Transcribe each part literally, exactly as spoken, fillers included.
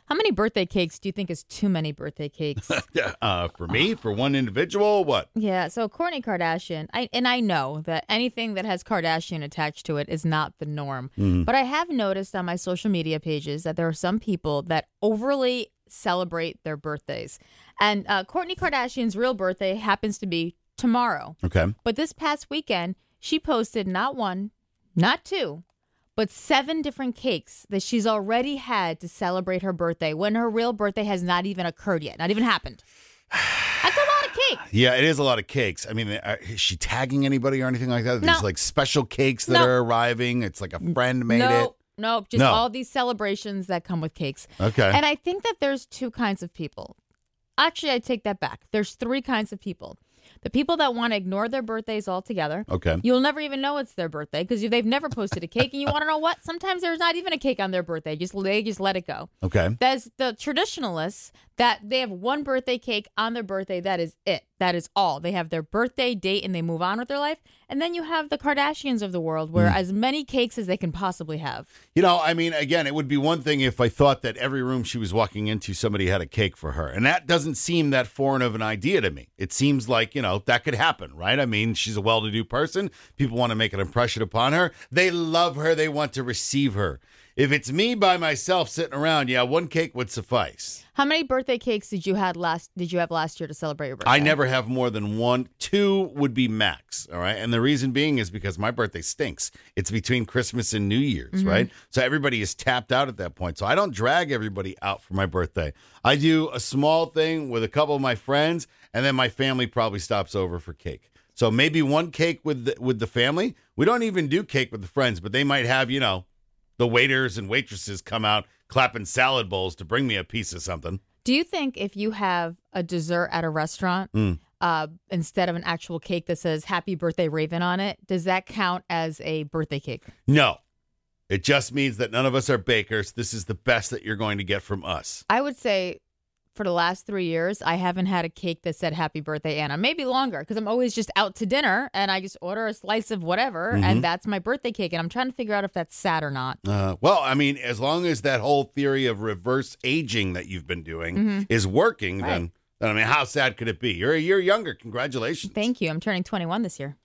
How many birthday cakes do you think is too many birthday cakes? uh, for me, for one individual, what? Yeah, so Kourtney Kardashian, I, and I know that anything that has Kardashian attached to it is not the norm. Mm. But I have noticed on my social media pages that there are some people that overly celebrate their birthdays. And uh, Kourtney Kardashian's real birthday happens to be tomorrow. Okay. But this past weekend, she posted not one, not two, but seven different cakes that she's already had to celebrate her birthday when her real birthday has not even occurred yet, not even happened. That's a lot of cake. Yeah, it is a lot of cakes. I mean, are, is she tagging anybody or anything like that? No. There's like special cakes that No. are arriving. It's like a friend made no, it. No, just No. all these celebrations that come with cakes. Okay. And I think that there's two kinds of people. Actually, I take that back. There's three kinds of people. The people that want to ignore their birthdays altogether. Okay. You'll never even know it's their birthday because they've never posted a cake. And you want to know what? Sometimes there's not even a cake on their birthday. Just they just let it go. Okay. There's the traditionalists that they have one birthday cake on their birthday. That is it. That is all. They have their birthday date and they move on with their life. And then you have the Kardashians of the world where Mm. as many cakes as they can possibly have. You know, I mean, again, it would be one thing if I thought that every room she was walking into, somebody had a cake for her. And that doesn't seem that foreign of an idea to me. It seems like, you know, that could happen, right? I mean, she's a well-to-do person. People want to make an impression upon her. They love her. They want to receive her. If it's me by myself sitting around, yeah, one cake would suffice. How many birthday cakes did you had last? Did you have last year to celebrate your birthday? I never have more than one. Two would be max, all right? And the reason being is because my birthday stinks. It's between Christmas and New Year's, Mm-hmm. right? So everybody is tapped out at that point. So I don't drag everybody out for my birthday. I do a small thing with a couple of my friends, and then my family probably stops over for cake. So maybe one cake with the, with the family. We don't even do cake with the friends, but they might have, you know, the waiters and waitresses come out clapping salad bowls to bring me a piece of something. Do you think if you have a dessert at a restaurant Mm. uh, instead of an actual cake that says "Happy Birthday Raven" on it, does that count as a birthday cake? No. It just means that none of us are bakers. This is the best that you're going to get from us. I would say for the last three years, I haven't had a cake that said "Happy Birthday, Anna." Maybe longer because I'm always just out to dinner and I just order a slice of whatever, Mhm. and that's my birthday cake. And I'm trying to figure out if that's sad or not. Uh, well, I mean, as long as that whole theory of reverse aging that you've been doing Mhm. is working, Right. then, then, I mean, how sad could it be? You're a year younger. Congratulations. Thank you. I'm turning twenty-one this year.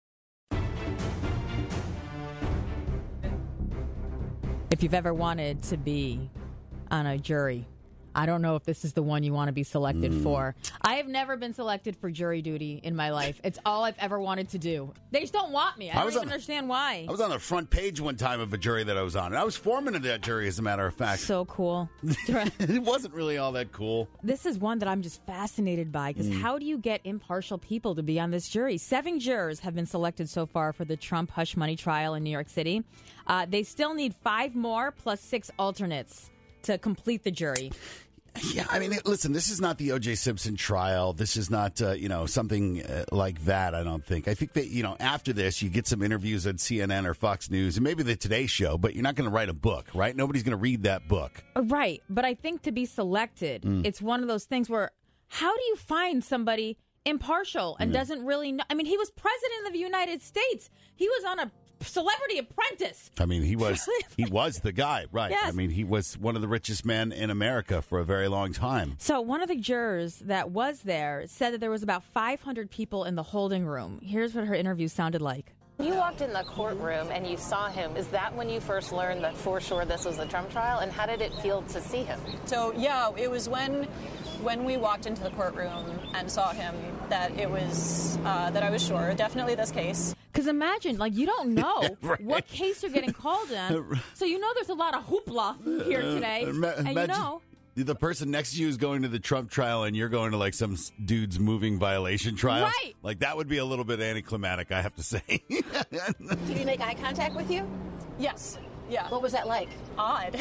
If you've ever wanted to be on a jury, I don't know if this is the one you want to be selected Mm. for. I have never been selected for jury duty in my life. It's all I've ever wanted to do. They just don't want me. I, I don't was even on- understand why. I was on the front page one time of a jury that I was on, and I was foreman of that jury, as a matter of fact. So cool. It wasn't really all that cool. This is one that I'm just fascinated by because Mm. how do you get impartial people to be on this jury? Seven jurors have been selected so far for the Trump hush money trial in New York City. Uh, they still need five more plus six alternates to complete the jury. Yeah, I mean, it- listen, this is not the O J Simpson trial. This is not, uh, you know, something uh, like that, I don't think. I think that, you know, after this, you get some interviews on C N N or Fox News and maybe the Today Show, but you're not going to write a book, right? Nobody's going to read that book. Uh, Right. But I think to be selected, Mm. it's one of those things where how do you find somebody impartial and Yeah. doesn't really know? I mean, he was president of the United States. He was on a Celebrity Apprentice. I mean, he was he was the guy, right? Yes. I mean, he was one of the richest men in America for a very long time. So one of the jurors that was there said that there was about five hundred people in the holding room. Here's what her interview sounded like. You walked in the courtroom and you saw him. Is that when you first learned that for sure this was the Trump trial? And how did it feel to see him? So yeah, it was when when we walked into the courtroom and saw him that it was uh, that I was sure definitely this case. Because imagine, like, you don't know Right. what case you're getting called in. So you know there's a lot of hoopla here today. Uh, ima- and you imagine know... the person next to you is going to the Trump trial and you're going to like some s- dude's moving violation trial. Right. Like that would be a little bit anticlimactic, I have to say. Did he make eye contact with you? Yes. Yeah. What was that like? Odd.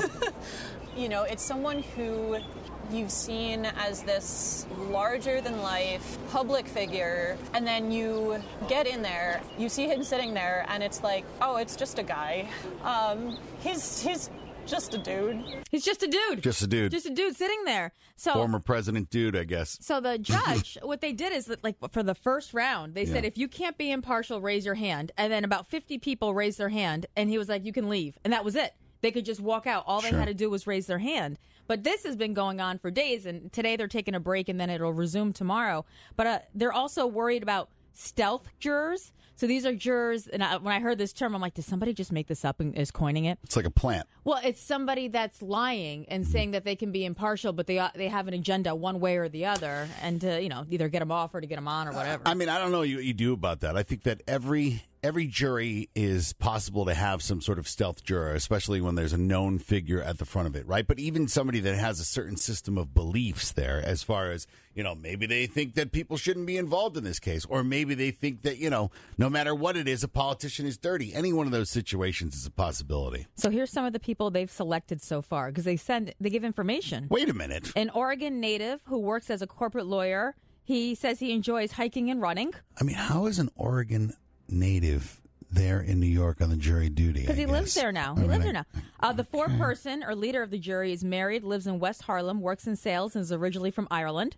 You know, it's someone who you've seen as this larger than life public figure, and then you get in there, you see him sitting there, and it's like, oh, it's just a guy. Um, he's he's just a dude. He's just a dude. Just a dude. Just a dude sitting there. So Former President dude, I guess. So the judge, what they did is that, like, for the first round, they said, Yeah. if you can't be impartial, raise your hand. And then about fifty people raised their hand, and he was like, you can leave. And that was it. They could just walk out. All they Sure. had to do was raise their hand. But this has been going on for days, and today they're taking a break, and then it'll resume tomorrow. But uh, they're also worried about stealth jurors. So these are jurors, and I, when I heard this term, I'm like, did somebody just make this up and is coining it? It's like a plant. Well, it's somebody that's lying and saying that they can be impartial, but they uh, they have an agenda one way or the other, and to, you know, either get them off or to get them on or whatever. I mean, I don't know what you, you do about that. I think that every every jury is possible to have some sort of stealth juror, especially when there's a known figure at the front of it, right? But even somebody that has a certain system of beliefs there, as far as, you know, maybe they think that people shouldn't be involved in this case, or maybe they think that, you know, no matter what it is, a politician is dirty. Any one of those situations is a possibility. So here's some of the people they've selected so far, because they send they give information. Wait a minute. An Oregon native who works as a corporate lawyer. He says he enjoys hiking and running. I mean, how is an Oregon native there in New York on the jury duty? Because he guess? lives there now. I He lives mean, there now. Uh, the four-person or leader of the jury is married, lives in West Harlem, works in sales, and is originally from Ireland.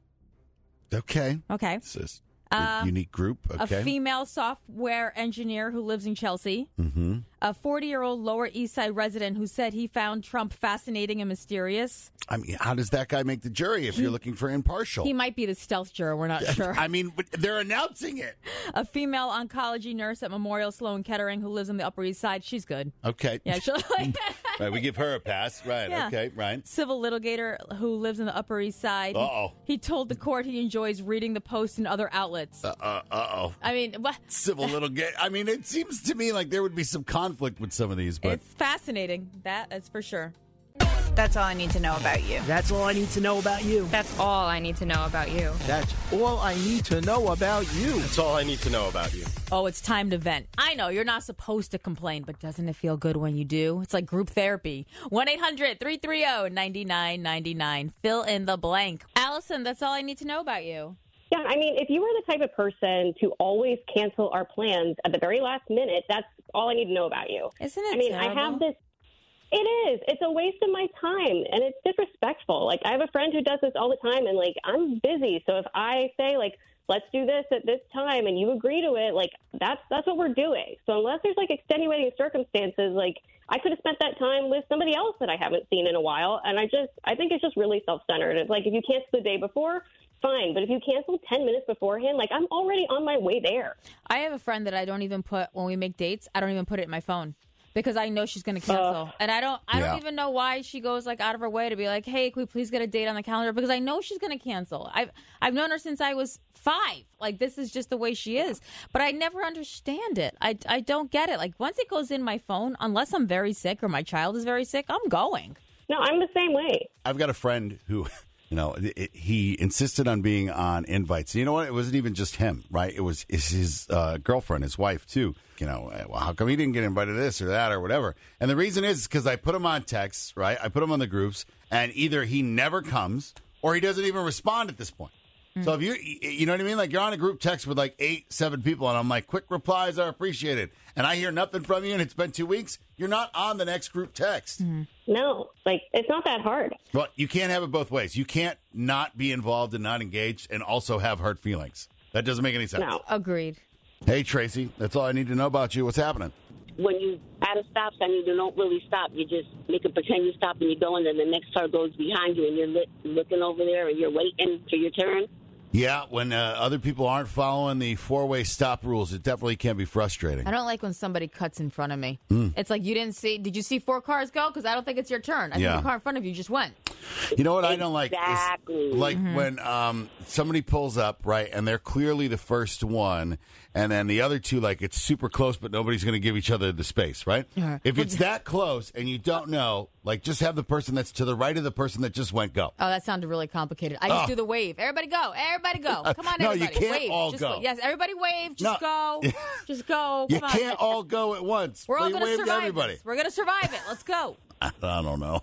Okay. Okay. It's a a unique group. Okay. A female software engineer who lives in Chelsea. Mm-hmm. A forty-year-old Lower East Side resident who said he found Trump fascinating and mysterious. I mean, how does that guy make the jury if you're looking for impartial? He might be the stealth juror. We're not sure. I mean, but they're announcing it. A female oncology nurse at Memorial Sloan Kettering who lives on the Upper East Side. She's good. Okay. Yeah, she'll like. Right, we give her a pass. Right. Yeah. Okay. Right. Civil litigator who lives in the Upper East Side. Uh-oh. He told the court he enjoys reading the Post and other outlets. Uh. Uh. Oh. I mean, what? Civil little gay. I mean, it seems to me like there would be some conflict with some of these, but It's fascinating. That is for sure. That's all I need to know about you. That's all I need to know about you. That's all I need to know about you. That's all I need to know about you. That's all I need to know about you. Oh, it's time to vent. I know you're not supposed to complain, but doesn't it feel good when you do? It's like group therapy. one eight hundred three three zero nine nine nine nine. Fill in the blank. Allison, that's all I need to know about you. Yeah, I mean, if you were the type of person to always cancel our plans at the very last minute, that's all I need to know about you. Isn't it I mean, terrible? I have this. It is. It's a waste of my time, and it's disrespectful. Like, I have a friend who does this all the time, and, like, I'm busy. So if I say, like, let's do this at this time, and you agree to it, like, that's that's what we're doing. So unless there's, like, extenuating circumstances, like, I could have spent that time with somebody else that I haven't seen in a while, and I just, I think it's just really self-centered. It's like, if you cancel the day before, fine. But if you cancel ten minutes beforehand, like, I'm already on my way there. I have a friend that I don't even put, when we make dates, I don't even put it in my phone. Because I know she's going to cancel. Uh, and I don't I yeah. don't even know why she goes like out of her way to be like, hey, can we please get a date on the calendar? Because I know she's going to cancel. I've, I've known her since I was five. Like, this is just the way she is. But I never understand it. I, I don't get it. Like, once it goes in my phone, unless I'm very sick or my child is very sick, I'm going. No, I'm the same way. I've got a friend who... You know, it, it, he insisted on being on invites. You know what? It wasn't even just him, right? It was it's his uh, girlfriend, his wife, too. You know, well, how come he didn't get invited to this or that or whatever? And the reason is because I put him on texts, right? I put him on the groups, and either he never comes or he doesn't even respond at this point. Mm. So if you, you know what I mean? Like, you're on a group text with like eight, seven people, and I'm like, quick replies are appreciated. And I hear nothing from you, and it's been two weeks. You're not on the next group text. Mm-hmm. No, like, it's not that hard. Well, you can't have it both ways. You can't not be involved and not engaged and also have hurt feelings. That doesn't make any sense. No. Agreed. Hey, Tracy, that's all I need to know about you. What's happening? When you at a stop sign, you don't really stop. You just make it pretend you stop and you go, and then the next car goes behind you, and you're lit, looking over there, and you're waiting for your turn. Yeah, when uh, other people aren't following the four-way stop rules, it definitely can be frustrating. I don't like when somebody cuts in front of me. Mm. It's like, you didn't see, did you see four cars go? Because I don't think it's your turn. I yeah. think the car in front of you just went. You know what I don't like? Exactly. Is like Mm-hmm. when um, somebody pulls up, right, and they're clearly the first one, and then the other two, like, it's super close, but nobody's going to give each other the space, right? Yeah. If it's that close and you don't know, like, just have the person that's to the right of the person that just went go. Oh, that sounded really complicated. I just Oh. do the wave. Everybody go. Everybody go. Come on, No, everybody. you can't wave. all just go. Yes, everybody wave. Just No. go. Just go. You Come can't on. all go at once. We're all Please going to wave to survive everybody. this. We're going to survive it. Let's go. I don't know.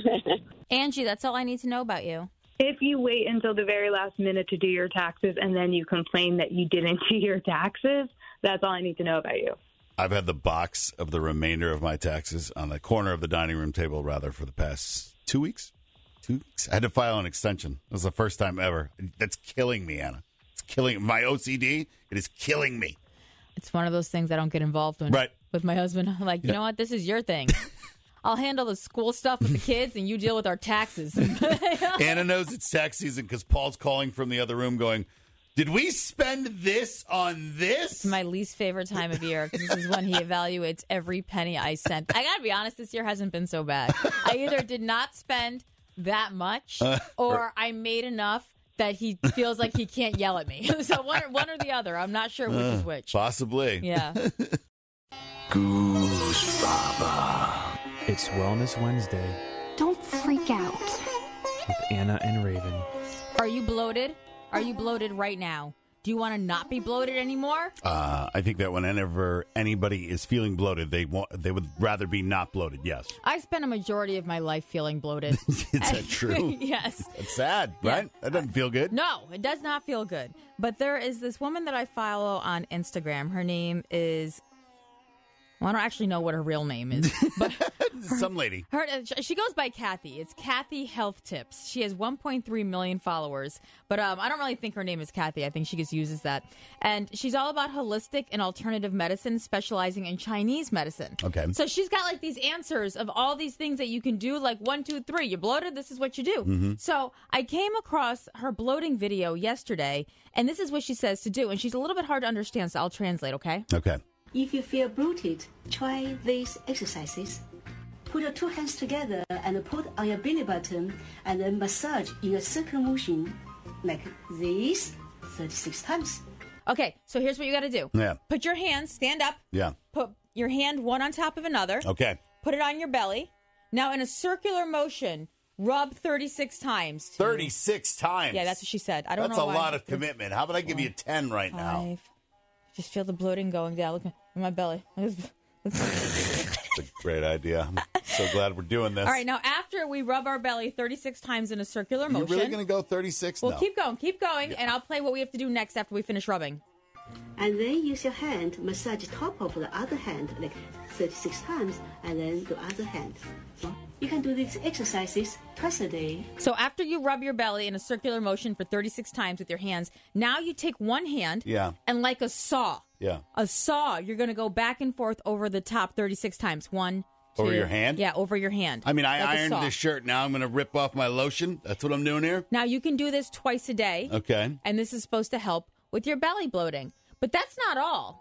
Angie, that's all I need to know about you. If you wait until the very last minute to do your taxes and then you complain that you didn't do your taxes, that's all I need to know about you. I've had the box of the remainder of my taxes on the corner of the dining room table, rather, for the past two weeks. Two weeks. I had to file an extension. It was the first time ever. That's killing me, Anna. It's killing my O C D. It is killing me. It's one of those things I don't get involved in. Right. With my husband, I'm like, you Yeah. know what? This is your thing. I'll handle the school stuff with the kids, and you deal with our taxes. Anna knows it's tax season because Paul's calling from the other room going, did we spend this on this? It's my least favorite time of year because this is when he evaluates every penny I sent. I got to be honest, this year hasn't been so bad. I either did not spend that much Uh, or or- I made enough that he feels like he can't yell at me. So one or, one or the other. I'm not sure which Uh, is which. Possibly. Yeah. Goose Baba. It's Wellness Wednesday Don't freak out. with Anna and Raven. Are you bloated? Are you bloated right now? Do you want to not be bloated anymore? Uh, I think that whenever anybody is feeling bloated, they want they would rather be not bloated. Yes. I spent a majority of my life feeling bloated. Is that true? Yes. It's sad, right? That doesn't feel good. No, it does not feel good. But there is this woman that I follow on Instagram. Her name is, well, I don't actually know what her real name is. But Some lady. her, she goes by Kathy. It's Kathy Health Tips. She has one point three million followers. But um, I don't really think her name is Kathy. I think she just uses that. And she's all about holistic and alternative medicine, specializing in Chinese medicine. Okay. So she's got like these answers of all these things that you can do, like one, two, three. You're bloated, this is what you do. Mhm. So I came across her bloating video yesterday, and this is what she says to do. And she's a little bit hard to understand, so I'll translate, okay? Okay. If you feel bloated, try these exercises. Put your two hands together and put on your belly button and then massage in a circular motion like this thirty-six times. Okay, so here's what you got to do. Yeah. Put your hands, stand up. Yeah. Put your hand one on top of another. Okay. Put it on your belly. Now, in a circular motion, rub thirty-six times. to- thirty-six times. Yeah, that's what she said. I don't That's know a why. lot of commitment. How about I give you ten right now? Five. Just feel the bloating going down. Look at my belly. It's a great idea. I'm so glad we're doing this. All right, now after we rub our belly thirty-six times in a circular You're motion. really going to go thirty-six? Well, No. keep going, keep going, and I'll play what we have to do next after we finish rubbing. And then use your hand, massage top of the other hand like thirty-six times, and then the other hand. You can do these exercises twice a day. So after you rub your belly in a circular motion for thirty-six times with your hands, now you take one hand Yeah. and like a saw, Yeah. a saw, you're going to go back and forth over the top thirty-six times. One, two. Over your hand? Yeah, over your hand. I mean, I Like a ironed saw. this shirt. Now I'm going to rip off my lotion. That's what I'm doing here? Now you can do this twice a day. Okay. And this is supposed to help with your belly bloating. But that's not all.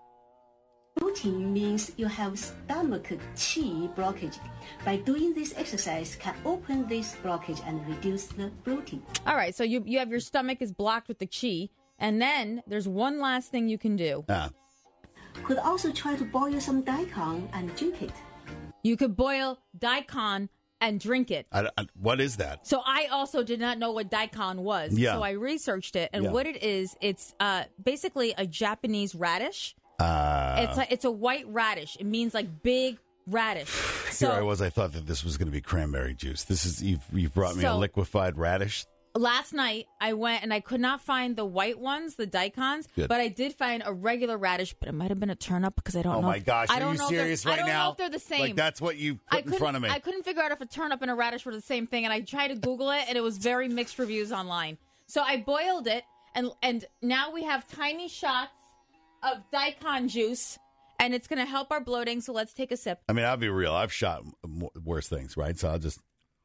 Bloating means you have stomach qi blockage. By doing this exercise, can open this blockage and reduce the bloating. All right, so you, you have your stomach is blocked with the chi, and then there's one last thing you can do. Ah. Could also try to boil some daikon and drink it. You could boil daikon and drink it. I, I, what is that? So I also did not know what daikon was. Yeah. So I researched it, and Yeah. what it is, it's uh, basically a Japanese radish. Uh, It's like it's a white radish. It means like big radish. here I So was. I thought that this was going to be cranberry juice. This is you've, you've brought me a So- liquefied radish. last night I went and I could not find the white ones, the daikons, Good. but I did find a regular radish. But it might have been a turnip because I don't Oh know. my if- gosh! I Are don't you know if they're- serious right I don't now? know if they're the same. Like that's what you I put in couldn't- front of me. I couldn't figure out if a turnip and a radish were the same thing, and I tried to Google it, and it was very mixed reviews online. So I boiled it, and and now we have tiny shots of daikon juice, and it's going to help our bloating. So let's take a sip. I mean, I'll be real. I've shot m- worse things, right? So I'll just.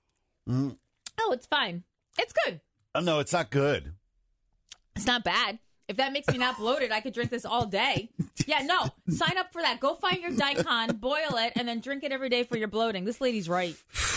Mm. Oh, it's fine. It's good. Oh, no, it's not good. It's not bad. If that makes me not bloated, I could drink this all day. Yeah, no. Sign up for that. Go find your daikon, boil it, and then drink it every day for your bloating. This lady's right.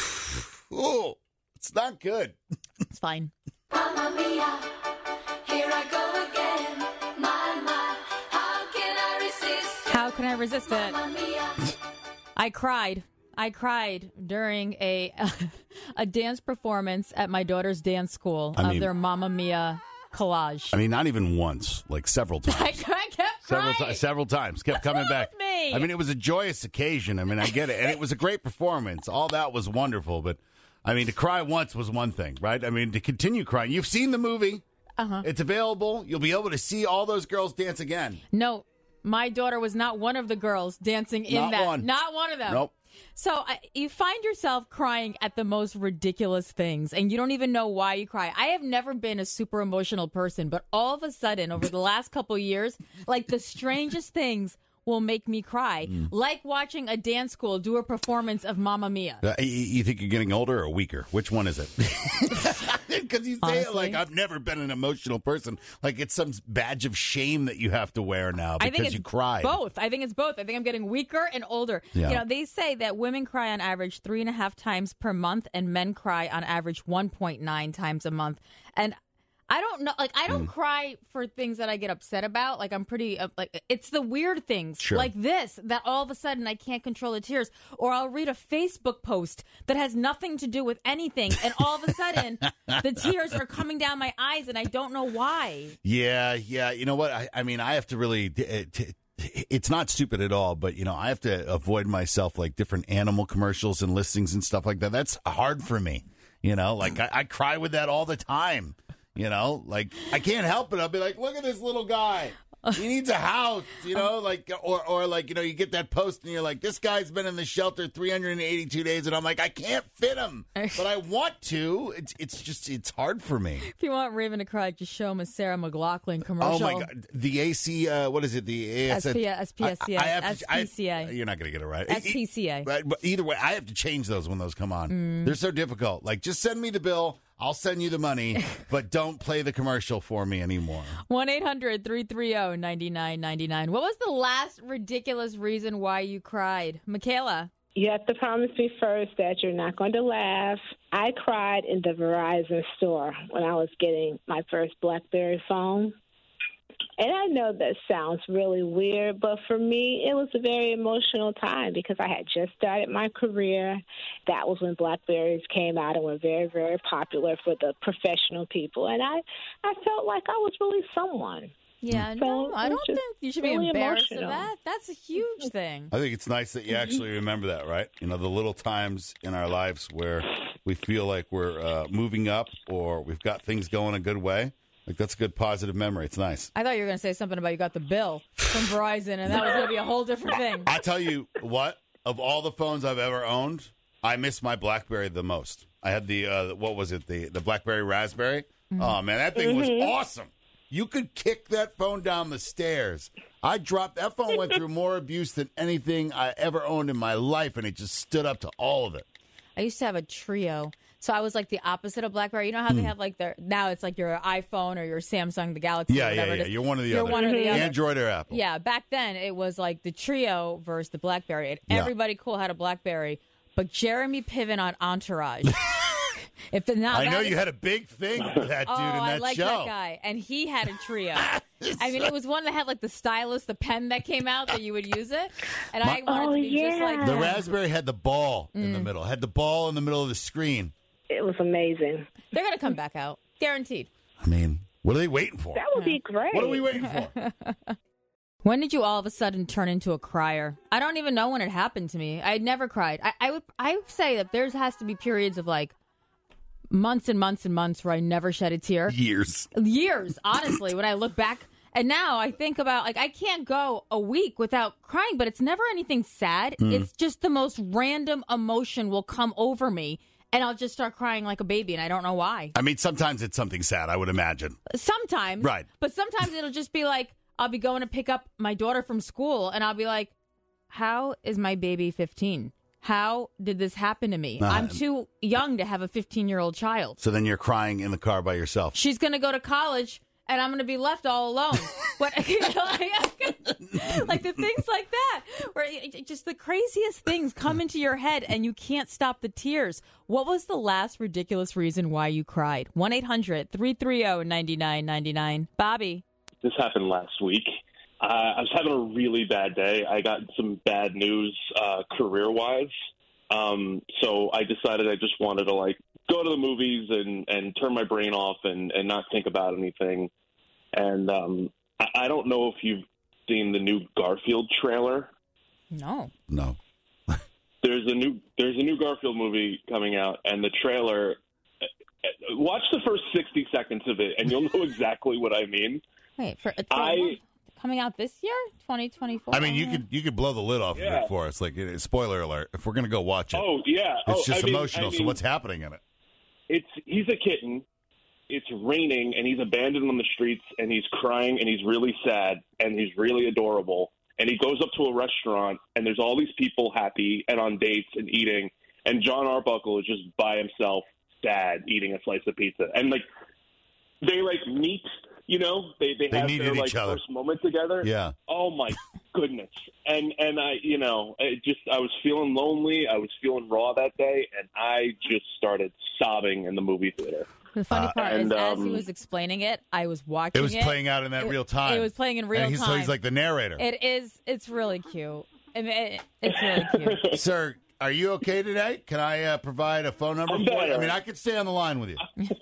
Oh, it's not good. It's fine. Mamma mia, here I go again. My, my, how can I resist? How can I resist it? Mamma mia. I cried. I cried during a a dance performance at my daughter's dance school I of mean- their Mamma Mia collage. I mean, not even once, like several times. I, I kept Several, crying. ti- several times. Kept What's coming wrong back. with me? I mean, it was a joyous occasion. I mean, I get it. And it was a great performance. All that was wonderful. But, I mean, to cry once was one thing, right? I mean, to continue crying. You've seen the movie. Uh-huh. It's available. You'll be able to see all those girls dance again. No, my daughter was not one of the girls dancing in Not that. one. Not one of them. Nope. So I, you find yourself crying at the most ridiculous things, and you don't even know why you cry. I have never been a super emotional person, but all of a sudden, over the last couple of years, like the strangest things will make me cry, Mm. like watching a dance school do a performance of Mamma Mia. Uh, you, you think you're getting older or weaker? Which one is it? Because you say it like, I've never been an emotional person. Like it's some badge of shame that you have to wear now I think because it's you cried. both. I think it's both. I think I'm getting weaker and older. Yeah. You know, they say that women cry on average three and a half times per month, and men cry on average one point nine times a month. And I don't know, like I don't Mm. cry for things that I get upset about. Like I'm pretty, uh, like it's the weird things, Sure. like this, that all of a sudden I can't control the tears, or I'll read a Facebook post that has nothing to do with anything, and all of a sudden the tears are coming down my eyes, and I don't know why. Yeah, yeah. You know what? I, I mean, I have to really. T- t- it's not stupid at all, but you know, I have to avoid myself like different animal commercials and listings and stuff like that. That's hard for me. You know, like I, I cry with that all the time. You know, like I can't help it. I'll be like, look at this little guy. He needs a house, you know, like, or, or like, you know, you get that post and you're like, this guy's been in the shelter three hundred eighty-two days. And I'm like, I can't fit him, but I want to. It's, it's just, it's hard for me. If you want Raven to cry, just show him a Sarah McLaughlin commercial. Oh my God. The A C, uh, what is it? The A S- S P S P S C A. I- I have to- S P C A. I- you're not going to get it right. S P C A. But but either way, I have to change those when those come on. Mm. They're so difficult. Like, just send me the bill. I'll send you the money, but don't play the commercial for me anymore. one eight hundred three three zero nine nine nine nine. What was the last ridiculous reason why you cried? Michaela. You have to promise me first that you're not going to laugh. I cried in the Verizon store when I was getting my first BlackBerry phone. And I know that sounds really weird, but for me, it was a very emotional time because I had just started my career. That was when BlackBerries came out and were very, very popular for the professional people. And I, I felt like I was really someone. Yeah, So no, I it was don't just think you should really be embarrassed emotional. of that. That's a huge thing. I think it's nice that you actually remember that, right? You know, the little times in our lives where we feel like we're uh, moving up or we've got things going a good way. Like, that's a good positive memory. It's nice. I thought you were going to say something about you got the bill from Verizon, and that was going to be a whole different thing. I tell you what, of all the phones I've ever owned, I miss my BlackBerry the most. I had the, uh, what was it, the, the BlackBerry Raspberry? Mm-hmm. Oh, man, that thing was Mhm. awesome. You could kick that phone down the stairs. I dropped, that phone went through more abuse than anything I ever owned in my life, and it just stood up to all of it. I used to have a Trio. So I was like the opposite of BlackBerry. You know how they Hmm. have like their, now it's like your iPhone or your Samsung, the Galaxy, Yeah, or yeah, whatever it yeah. is. You're one or the You're other. one or the other. Android or Apple. Yeah, back then it was like the Trio versus the BlackBerry. And Yeah. everybody cool had a BlackBerry, but Jeremy Piven on Entourage. if the, now I know that you is- had a big thing for that dude oh, in that I like show. that guy, and he had a Trio. I mean, it was one that had like the stylus, the pen that came out that you would use it, and I wanted Oh, to be just like The that. Raspberry had the ball in the Mm. middle. Had the ball in the middle of the screen. It was amazing. They're gonna come back out, guaranteed. I mean, what are they waiting for? That would be great. What are we waiting for? When did you all of a sudden turn into a crier? I don't even know when it happened to me. I had never cried. I, I would I would say that there has to be periods of like months and months and months where I never shed a tear. Years. Years, honestly, when I look back. And now I think about, like, I can't go a week without crying, but it's never anything sad. Mm. It's just the most random emotion will come over me, and I'll just start crying like a baby, and I don't know why. I mean, sometimes it's something sad, I would imagine. Sometimes. Right. But sometimes it'll just be like, I'll be going to pick up my daughter from school, and I'll be like, how is my baby fifteen? How did this happen to me? Uh, I'm too young to have a fifteen-year-old child. So then you're crying in the car by yourself. She's going to go to college, and I'm going to be left all alone. But you know, like, like the things like that, where it- it- just the craziest things come into your head, and you can't stop the tears. What was the last ridiculous reason why you cried? one eight hundred three three zero nine nine nine nine. Bobby. This happened last week. Uh, I was having a really bad day. I got some bad news uh, career-wise. Um, so I decided I just wanted to, like, go to the movies and, and turn my brain off and, and not think about anything. And um, I, I don't know if you've seen the new Garfield trailer. No. No. There's a new there's a new Garfield movie coming out, and the trailer. Watch the first sixty seconds of it, and you'll know exactly what I mean. Wait, for it's I coming out this year, twenty twenty-four. I mean, you could you could blow the lid off of Yeah. it for us. Like, uh, spoiler alert, if we're going to go watch it. Oh yeah, It's oh, just I mean- emotional. I so mean- what's happening in it? It's he's a kitten. It's raining, and he's abandoned on the streets, and he's crying, and he's really sad, and he's really adorable. and he goes up to a restaurant, and there's all these people happy and on dates and eating, and John Arbuckle is just by himself, sad, eating a slice of pizza. And, like, they, like, meet, you know? They they, They have needed their, like, each other. first moment together. Yeah. Oh, my goodness. And, and I, you know, it just, I was feeling lonely. I was feeling raw that day, and I just started sobbing in the movie theater. The funny Uh, part and, is, as he um, was explaining it, I was watching It was it. playing out in that It- real time. It was playing in real and he's, time. So he's like the narrator. It is. It's really cute. I mean, it, it's really cute. Sir, are you okay today? Can I uh, provide a phone number I'm for you? better. I mean, I could stay on the line with you.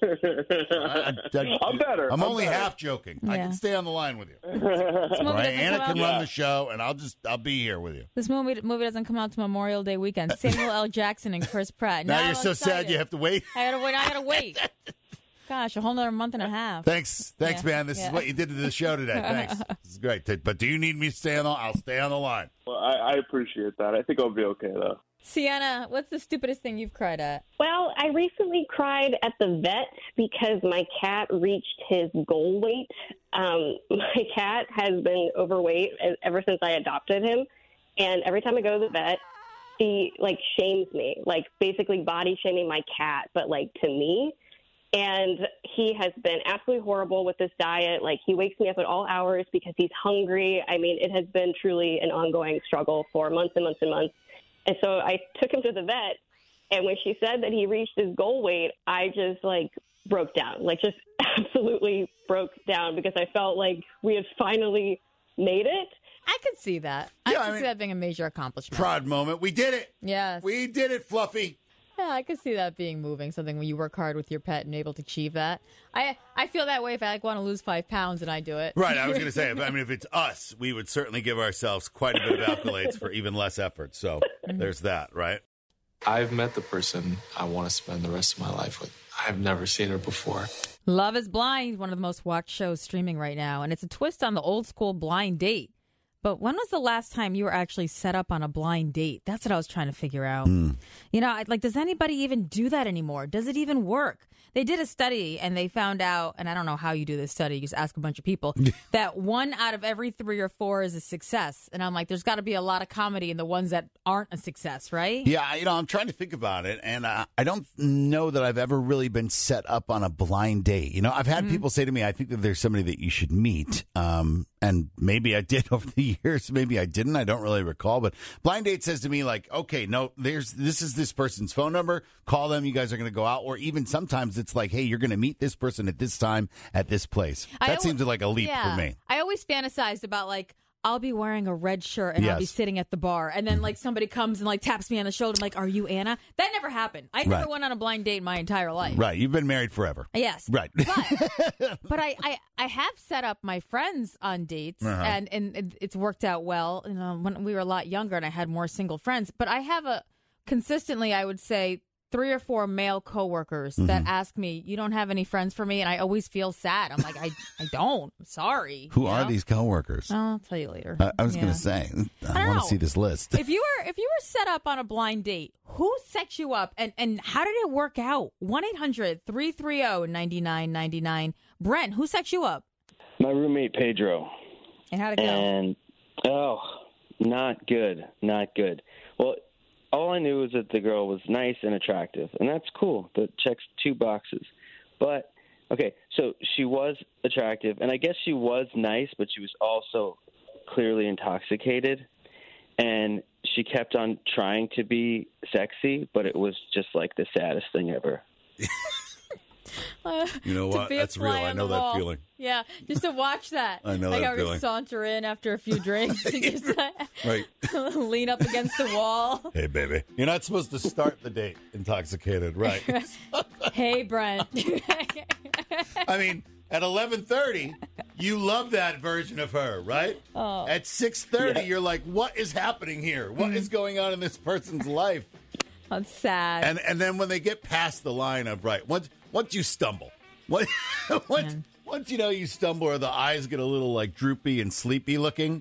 I, I'm better. I'm, I'm only better. half joking. I Yeah. can stay on the line with you. This movie All right? doesn't Anna come can out- run the show, and I'll just I'll be here with you. This movie movie doesn't come out to Memorial Day weekend. Samuel L. Jackson and Chris Pratt. Now I'm you're so sad excited. you have to wait. I gotta wait. I gotta wait. Gosh, a whole nother month and a half. Thanks, thanks, Yeah. man. This Yeah. is what you did to the show today. Thanks. This is great. But do you need me to stay on the? I'll stay on the line. Well, I, I appreciate that. I think I'll be okay, though. Sienna, what's the stupidest thing you've cried at? Well, I recently cried at the vet because my cat reached his goal weight. Um, my cat has been overweight ever since I adopted him, and every time I go to the vet, she like shames me, like basically body shaming my cat, but like to me. And he has been absolutely horrible with this diet. Like, he wakes me up at all hours because he's hungry. I mean, it has been truly an ongoing struggle for months and months and months. And so I took him to the vet, and when she said that he reached his goal weight, I just, like, broke down. Like, just absolutely broke down because I felt like we had finally made it. I could see that. I Yeah, could I see mean- that being a major accomplishment. Proud moment. We did it. Yes. We did it, Fluffy. Yeah, I could see that being moving, something when you work hard with your pet and able to achieve that. I I feel that way if I like want to lose five pounds and I do it. Right. I was going to say, if, I mean, if it's us, we would certainly give ourselves quite a bit of accolades for even less effort. So there's that, right? I've met the person I want to spend the rest of my life with. I've never seen her before. Love is Blind, one of the most watched shows streaming right now, and it's a twist on the old school blind date. But when was the last time you were actually set up on a blind date? That's what I was trying to figure out. Mm. You know, I- like, does anybody even do that anymore? Does it even work? They did a study and they found out, and I don't know how you do this study, you just ask a bunch of people, that one out of every three or four is a success. And I'm like, there's got to be a lot of comedy in the ones that aren't a success, right? Yeah, you know, I'm trying to think about it, and uh, I don't know that I've ever really been set up on a blind date. You know, I've had people say to me, I think that there's somebody that you should meet, um, and maybe I did over the years, maybe I didn't, I don't really recall, but blind date says to me, like, okay, no, there's this is this person's phone number, call them, you guys are going to go out, or even sometimes it's like, hey, you're going to meet this person at this time at this place. I That al- seems like a leap yeah. for me. I always fantasized about, like, I'll be wearing a red shirt and I'll be Yes. sitting at the bar. And then, like, somebody comes and, like, taps me on the shoulder. I'm like, are you Anna? That never happened. I never Right. went on a blind date in my entire life. Right, you've been married forever. Yes. Right. But, but I, I, I have set up my friends on dates, Uh-huh. and, and it- it's worked out well. You know, when we were a lot younger and I had more single friends. But I have a, consistently, I would say, three or four male coworkers that Mhm. ask me, you don't have any friends for me? And I always feel sad. I'm like, I, I don't. I'm sorry. Who you are know? these coworkers? I'll tell you later. I, I was Yeah. going to say, I, I don't want know. to see this list. If you were if you were set up on a blind date, who set you up and, and how did it work out? one eight hundred three three zero nine nine nine nine. Brent, who set you up? My roommate Pedro. And how'd it go? And oh, not good, not good. Well, all I knew was that the girl was nice and attractive, and that's cool. That checks two boxes. But okay, so she was attractive, and I guess she was nice, but she was also clearly intoxicated. And she kept on trying to be sexy, but it was just like the saddest thing ever. Uh, You know to what? be a That's real. fly I on know the that wall. feeling. Yeah, just to watch that. I know like that how we feeling. saunter in after a few drinks and just uh, Right. lean up against the wall. Hey, baby. You're not supposed to start the date intoxicated, right? Hey, Brent. I mean, at eleven thirty, you love that version of her, right? Oh. At six thirty, you're like, what is happening here? What is going on in this person's life? That's sad. And and then when they get past the line of, right, once once you stumble, what, once, once you know you stumble or the eyes get a little, like, droopy and sleepy looking,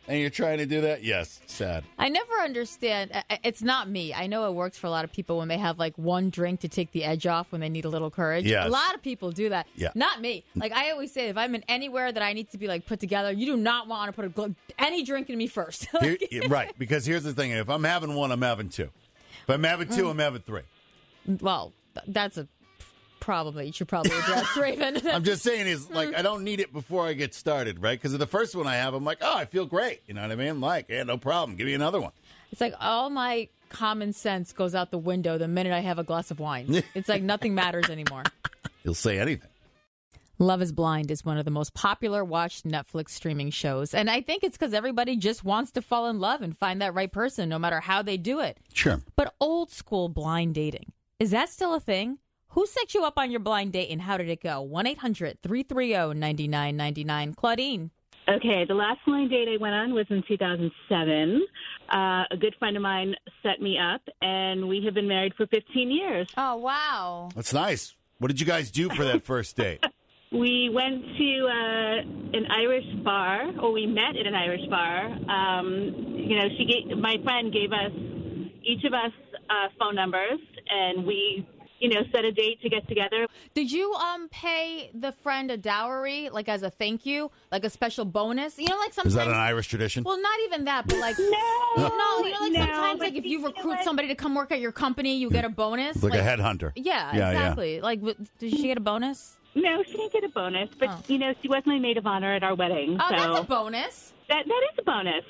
and you're trying to do that? Yes, sad. I never understand. uh, It's not me. I know it works for a lot of people when they have like one drink to take the edge off when they need a little courage. Yes. A lot of people do that. Yeah. Not me. Like I always say, if I'm in anywhere that I need to be like put together, you do not want to put a, gl- any drink in me first. Here, yeah, right, because here's the thing. If I'm having one, I'm having two. If I'm having two, Mm. I'm having three. Well, th- that's a problem that you should probably address, Raven. I'm just saying is like I don't need it before I get started, right? Because the first one I have, I'm like, oh, I feel great. You know what I mean? Like, yeah, no problem. Give me another one. It's like all my common sense goes out the window the minute I have a glass of wine. It's like nothing matters anymore. You'll say anything. Love is Blind is one of the most popular watched Netflix streaming shows. And I think it's because everybody just wants to fall in love and find that right person, no matter how they do it. Sure. But old school blind dating, is that still a thing? Who set you up on your blind date and how did it go? one eight hundred three three zero nine nine nine nine. Claudine. Okay, the last blind date I went on was in two thousand seven. Uh, a good friend of mine set me up, and we have been married for fifteen years. Oh, wow. That's nice. What did you guys do for that first date? We went to uh, an Irish bar, or we met at an Irish bar. Um, you know, she gave, my friend gave us, each of us, uh, phone numbers, and we... you know, set a date to get together. Did you um pay the friend a dowry, like as a thank you, like a special bonus? You know, like sometimes... Is that an Irish tradition? Well, not even that, but like... no, no, you know, like no, sometimes like if you recruit somebody to come work at your company, you get a bonus. Like, a headhunter. Yeah, Yeah, yeah. exactly. Like, w- did she get a bonus? No, she didn't get a bonus, but, Oh. you know, she was my maid of honor at our wedding. Oh, so that's a bonus. That, that is a bonus.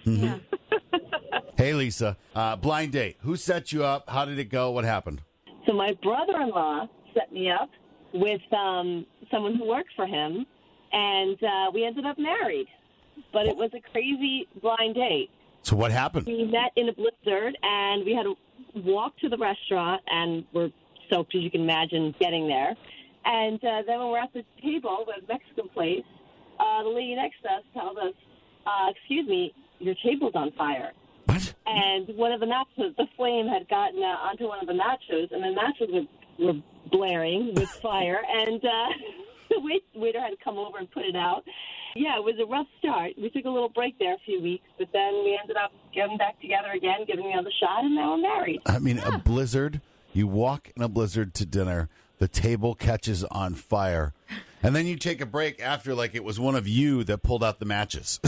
Mhm. Hey, Lisa. Uh, blind date. Who set you up? How did it go? What happened? So my brother-in-law set me up with um, someone who worked for him, and uh, we ended up married. But it was a crazy blind date. So what happened? We met in a blizzard, and we had to walk to the restaurant, and we're soaked, as you can imagine, getting there. And uh, then when we're at the table with Mexican place, uh, the lady next to us tells us, uh, excuse me, your table's on fire. What? And one of the nachos, the flame had gotten uh, onto one of the nachos, and the nachos were, were blaring with fire, and uh, the wait, waiter had to come over and put it out. Yeah, it was a rough start. We took a little break there a few weeks, but then we ended up getting back together again, giving another shot, and now we're married. I mean, a blizzard. You walk in a blizzard to dinner. The table catches on fire. And then you take a break after like it was one of you that pulled out the matches.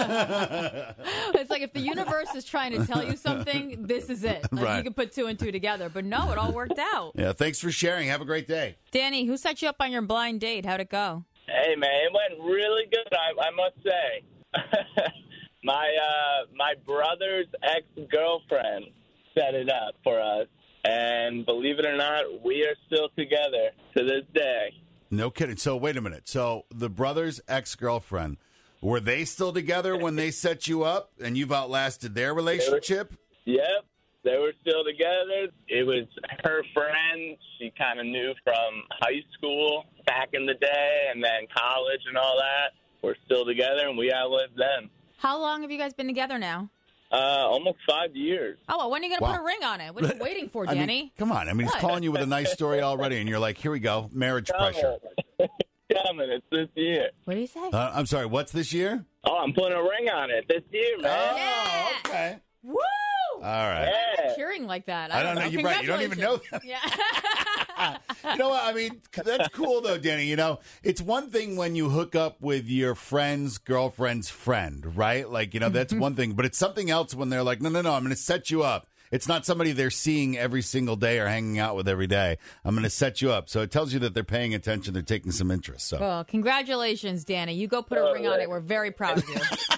It's like if the universe is trying to tell you something, this is it. Like Right. you can put two and two together. But no, it all worked out. Yeah, thanks for sharing. Have a great day. Danny, who set you up on your blind date? How'd it go? Hey, man, it went really good, I, I must say. my uh, my brother's ex-girlfriend set it up for us, and believe it or not, we are still together to this day. No kidding. So wait a minute. So the brother's ex-girlfriend, were they still together when they set you up and you've outlasted their relationship? Yep, they were still together. It was her friend. She kind of knew from high school back in the day, and then college and all that. We're still together, and we outlived them. How long have you guys been together now? Uh, almost five years. Oh, well, when are you going to Wow. put a ring on it? What are you waiting for, I mean, Danny? come on. I mean, he's What? calling you with a nice story already, and you're like, here we go, marriage pressure. Coming, it's this year. What do you say? Uh, I'm sorry, what's this year? Oh, I'm putting a ring on it this year, man. Oh, okay. Woo! All right. Yeah. Cheering like that. I don't know. You're right. You don't even know that. Yeah. You know what? I mean, that's cool, though, Danny. You know, it's one thing when you hook up with your friend's girlfriend's friend, right? Like, you know, that's one thing. But it's something else when they're like, no, no, no, I'm going to set you up. It's not somebody they're seeing every single day or hanging out with every day. I'm going to set you up. So it tells you that they're paying attention. They're taking some interest. So Well, congratulations, Danny. You go put a Oh, ring on yeah. it. We're very proud of you.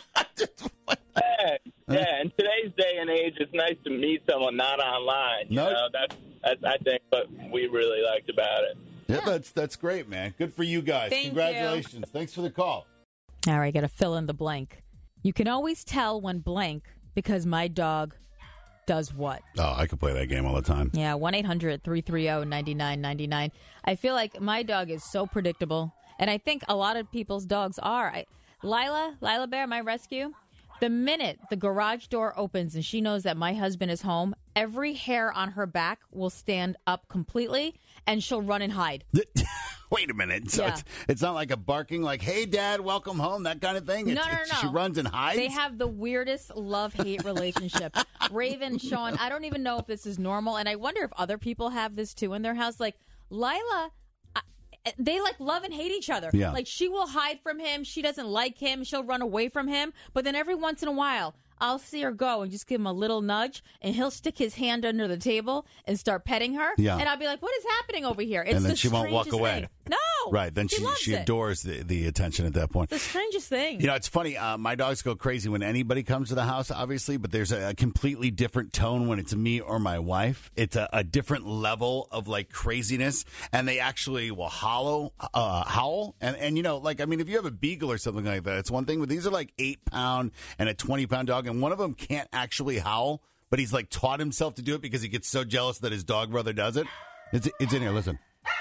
Yeah, yeah. In today's day and age, it's nice to meet someone not online. You No. know, that's, that's I think what we really liked about it. yeah, that's that's great, man. Good for you guys. Thank you. Congratulations. Thanks for the call. All right, got to fill in the blank. You can always tell when blank because my dog does what? Oh, I could play that game all the time. Yeah, one eight hundred three three zero nine nine nine nine. I feel like my dog is so predictable, and I think a lot of people's dogs are. I, Lila, Lila Bear, my rescue, The minute the garage door opens and she knows that my husband is home, every hair on her back will stand up completely, and she'll run and hide. Wait a minute. So Yeah. it's, it's not like a barking, like, hey, Dad, welcome home, that kind of thing? No, It's- no, no, it's- She no. runs and hides? They have the weirdest love-hate relationship. Raven, Sean, I don't even know if this is normal, and I wonder if other people have this too in their house. Like, Lila, I- they like love and hate each other. Yeah. Like, she will hide from him. She doesn't like him. She'll run away from him. But then every once in a while, I'll see her go and just give him a little nudge, and he'll stick his hand under the table and start petting her. Yeah. And I'll be like, what is happening over here? It's And then the she won't walk strangest away. thing. No. Right. Then she, she, loves she it. adores the, the attention at that point. The strangest thing. You know, it's funny. Uh, my dogs go crazy when anybody comes to the house, obviously, but there's a, a completely different tone when it's me or my wife. It's a, a different level of like craziness, and they actually will hollow, uh, howl. And, and, you know, like, I mean, if you have a beagle or something like that, it's one thing, but these are like eight pound and a twenty pound dog, and one of them can't actually howl, but he's like taught himself to do it because he gets so jealous that his dog brother does it. It's, it's in here. Listen.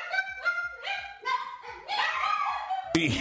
he's,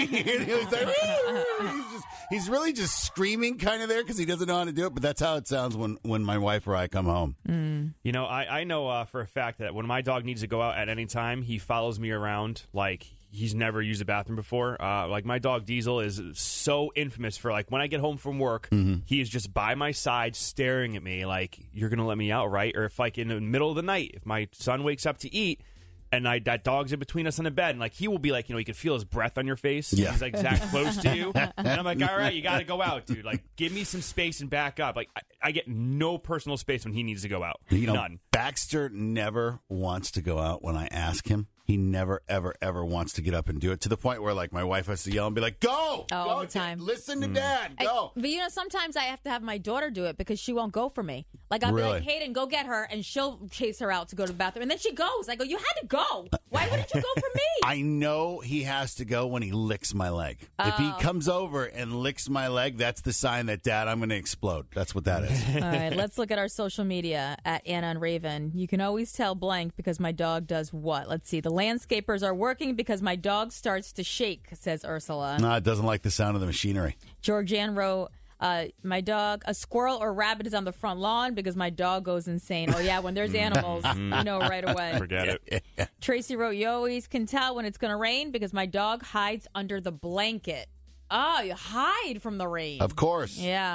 like, he's, just, he's really just screaming kind of there because he doesn't know how to do it, but that's how it sounds when, when my wife or I come home. Mm. You know, I, I know uh, for a fact that when my dog needs to go out at any time, he follows me around like he's never used a bathroom before. Uh, like my dog Diesel is so infamous for like when I get home from work, Mm-hmm. he is just by my side staring at me like, you're going to let me out, right? Or if like in the middle of the night, if my son wakes up to eat, and I, that dog's in between us in the bed, and like he will be like, you know, he can feel his breath on your face. Yeah. He's like that close to you, and I'm like, all right, you got to go out, dude. Like, give me some space and back up. Like, I, I get no personal space when he needs to go out. You know, None. Baxter never wants to go out when I ask him. He never, ever, ever wants to get up and do it, to the point where, like, my wife has to yell and be like, go! Oh, go, all the time. Listen Mm. to Dad, go! I- but you know, sometimes I have to have my daughter do it because she won't go for me. Like, I'll Really? be like, Hayden, go get her, and she'll chase her out to go to the bathroom. And then she goes. I go, you had to go. Why wouldn't you go for me? I know he has to go when he licks my leg. If he Oh. comes over and licks my leg, that's the sign that, Dad, I'm going to explode. That's what that is. All right, let's look at our social media at Anna and Raven. You can always tell blank because my dog does what? Let's see. The landscapers are working because my dog starts to shake, says Ursula. No, it doesn't like the sound of the machinery. Georgianne wrote, uh, my dog, a squirrel or rabbit is on the front lawn because my dog goes insane. Oh, yeah, when there's animals, you know right away. Forget it. Tracy wrote, you always can tell when it's going to rain because my dog hides under the blanket. Oh, you hide from the rain. Of course. Yeah.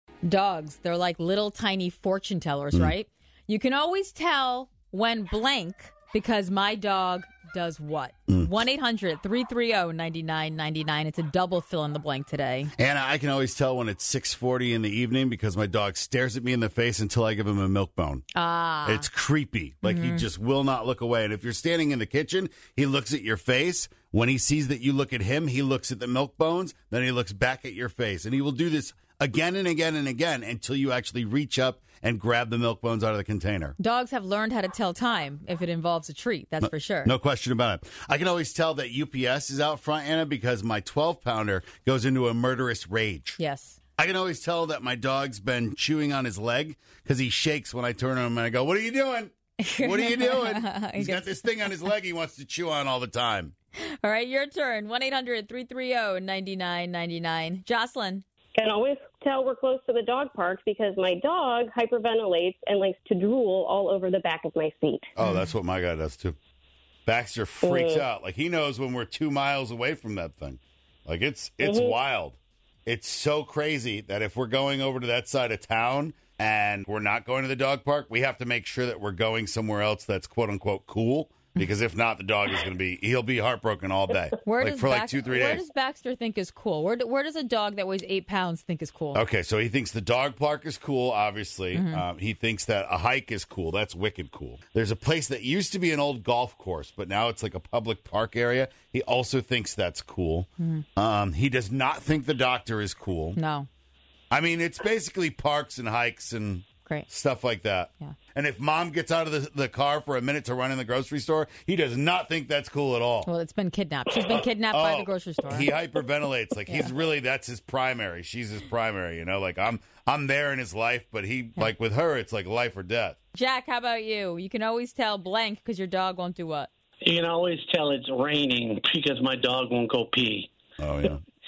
Dogs, they're like little tiny fortune tellers, Mm. right? You can always tell when blank because my dog does what? Mm. one eight hundred three three zero nine nine nine nine. It's a double fill in the blank today. Anna, I can always tell when it's six forty in the evening because my dog stares at me in the face until I give him a milk bone. Ah. It's creepy. Like, he Mhm. just will not look away. And if you're standing in the kitchen, he looks at your face. When he sees that you look at him, he looks at the milk bones. Then he looks back at your face. And he will do this again and again and again until you actually reach up and grab the milk bones out of the container. Dogs have learned how to tell time if it involves a treat. That's for sure. No question about it. I can always tell that U P S is out front, Anna, because my twelve pounder goes into a murderous rage. Yes. I can always tell that my dog's been chewing on his leg because he shakes when I turn on him and I go, what are you doing? What are you doing? He's got this thing on his leg he wants to chew on all the time. All right, your turn. one eight hundred three three zero nine nine nine nine. Jocelyn. Can always tell we're close to the dog park because my dog hyperventilates and likes to drool all over the back of my seat. Oh, that's what my guy does too. Baxter freaks Mm. out. Like, he knows when we're two miles away from that thing. Like, it's it's Mhm. wild. It's so crazy that if we're going over to that side of town and we're not going to the dog park, we have to make sure that we're going somewhere else that's quote unquote cool. Because if not, the dog is going to be, he'll be heartbroken all day. Where like does for like Bax- two, three Where days. does Baxter think is cool? Where, do, where does a dog that weighs eight pounds think is cool? Okay, so he thinks the dog park is cool, obviously. Mhm. Um, he thinks that a hike is cool. That's wicked cool. There's a place that used to be an old golf course, but now it's like a public park area. He also thinks that's cool. Mhm. Um, he does not think the doctor is cool. No. I mean, it's basically parks and hikes and Great. stuff like that. Yeah. And if mom gets out of the, the car for a minute to run in the grocery store, he does not think that's cool at all. Well, it's been kidnapped. She's been kidnapped by Oh, the grocery store. He hyperventilates. Like, he's Yeah. really, that's his primary. She's his primary, you know? Like, I'm I'm there in his life, but he, like, with her, it's like life or death. Jack, how about you? You can always tell blank because your dog won't do what? You can always tell it's raining because my dog won't go pee. Oh, yeah.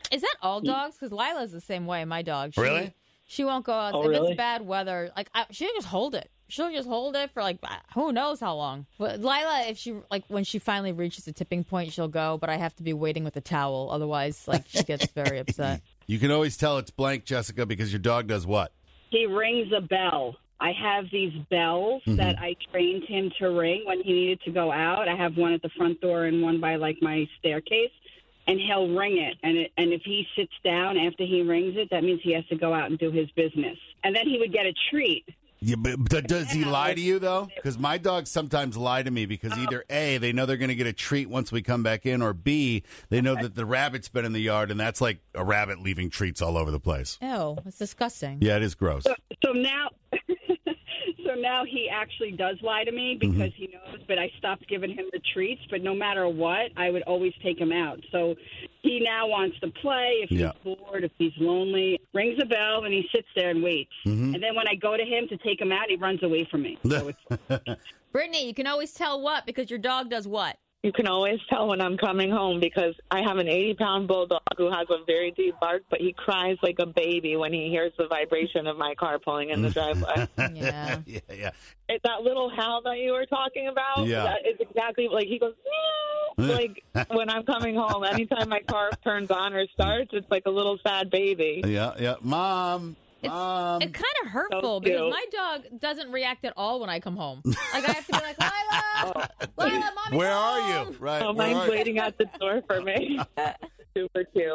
Is that all dogs? Because Lila's the same way. My dog. She, Really? She won't go out Oh, if really? it's bad weather. Like I, she'll just hold it. She'll just hold it for like who knows how long. But Lila, if she like when she finally reaches the tipping point, she'll go. But I have to be waiting with a towel, otherwise, like she gets very upset. You can always tell it's blank, Jessica, because your dog does what? He rings a bell. I have these bells Mhm. that I trained him to ring when he needed to go out. I have one at the front door and one by like my staircase, and he'll ring it. And it, and if he sits down after he rings it, that means he has to go out and do his business. And then he would get a treat. Yeah, but but does he lie to you, though? Because my dogs sometimes lie to me because either A, they know they're going to get a treat once we come back in, or B, they know that the rabbit's been in the yard, and that's like a rabbit leaving treats all over the place. Ew, it's disgusting. Yeah, it is gross. So, so now, so now he actually does lie to me because he knows. But I stopped giving him the treats. But no matter what, I would always take him out. So he now wants to play. If Yeah. he's bored, if he's lonely, rings a bell and he sits there and waits. Mhm. And then when I go to him to take him out, he runs away from me. So it's Brittany, you can always tell what because your dog does what. You can always tell when I'm coming home because I have an eighty-pound bulldog who has a very deep bark, but he cries like a baby when he hears the vibration of my car pulling in the driveway. Yeah. yeah, yeah. It's that little howl that you were talking about. Yeah. That is exactly like he goes, meow, like when I'm coming home. Anytime my car turns on or starts, it's like a little sad baby. Yeah, yeah. Mom, mom. It's kind of hurtful So because cute. my dog doesn't react at all when I come home. Like I have to be like, Lila, Lila, mommy, Where are you? Right. Oh, where mine's are you? waiting at the door for me. Super cute.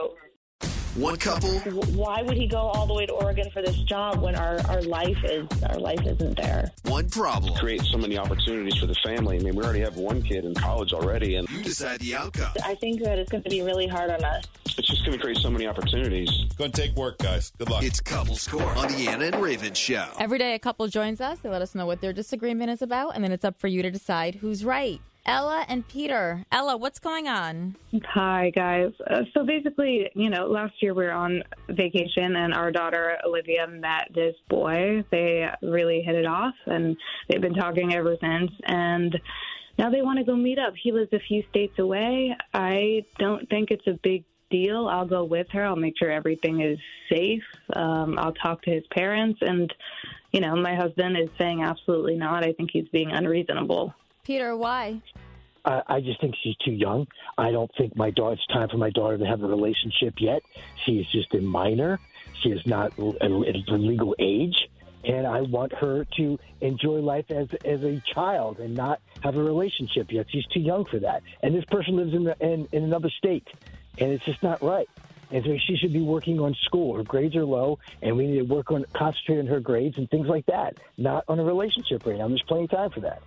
One couple, Why would he go all the way to Oregon for this job when our, our life is our life isn't there? one problem. Create so many opportunities for the family. I mean, we already have one kid in college already, and You decide the outcome. I think that it's going to be really hard on us. it's just going to create so many opportunities. Go and take work, guys. Good luck. It's Couples Court on the Anna and Raven Show. Every day a couple joins us. They let us know what their disagreement is about, and then it's up for you to decide who's right. Ella and Peter. Ella, what's going on? Hi, guys. Uh, so basically, you know, last year we were on vacation and our daughter, Olivia, met this boy. They really hit it off and they've been talking ever since. And now they want to go meet up. He lives a few states away. I don't think it's a big deal. I'll go with her. I'll make sure everything is safe. Um, I'll talk to his parents. And, you know, my husband is saying absolutely not. I think he's being unreasonable. Peter, why? I, I just think she's too young. I don't think my daughter. It's time for my daughter to have a relationship yet. She is just a minor. She is not at a legal age, and I want her to enjoy life as as a child and not have a relationship yet. She's too young for that. And this person lives in the, in, in another state, and it's just not right. And so she should be working on school. Her grades are low, and we need to work on concentrate on her grades and things like that. Not on a relationship right now. There's plenty of time for that.